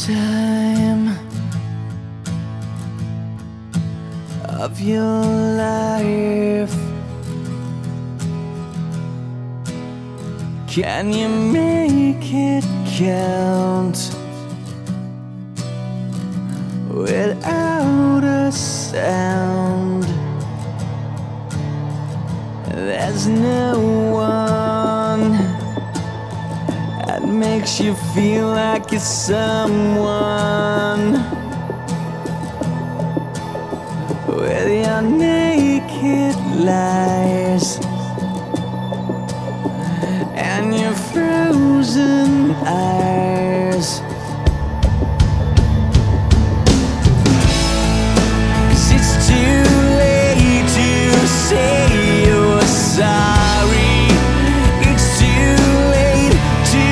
time of your life, can you make it count without a sound? There's no one that makes you feel like you're someone. With your naked lies and your frozen eyes, 'cause it's too late to say you're sorry. It's too late to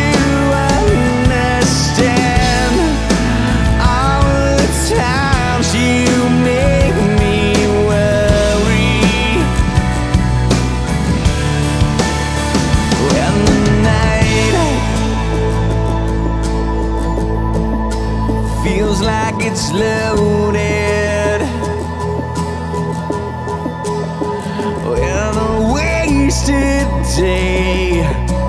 understand all the times you make me worry. When the night feels like it's loaded, when a wasted day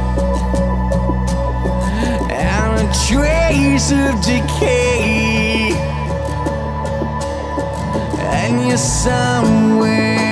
and a trace of decay, and you're somewhere